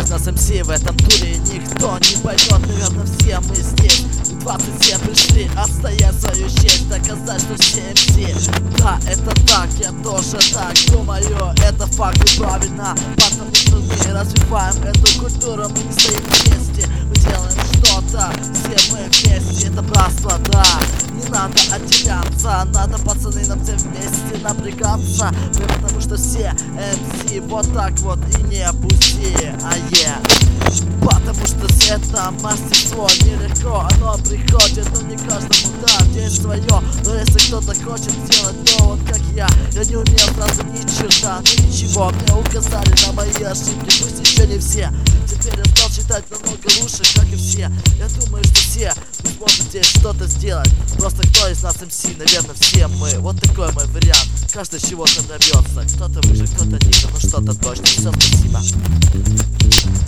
из нас МС в этом туре никто не поймет. Наверное, все мы здесь 27 пришли отстоять свою честь, доказать, что все МС. Да, это так, я тоже так думаю, это факт и правильно, потому что мы развиваем эту культуру, мы не стоим вместе, мы делаем что-то, все мы вместе, это братство, да. Не надо отделяться, надо, пацаны, нам всем вместе напрягаться, потому что все МС вот так вот и не пусти, потому что это мастерство нелегко, оно приходит, но не каждому, да, есть свое. Но если кто-то хочет сделать то вот как я не умел сразу ни черта, ну ничего, мне указали на мои ошибки, пусть еще не все. Теперь я стал считать намного лучше, как и все. Я думаю, что все сможет здесь что-то сделать. Просто кто из нас МС? Наверное, все мы. Вот такой мой вариант. Каждый чего-то добьется. Кто-то выше, кто-то ниже, но что-то точно. Все, спасибо.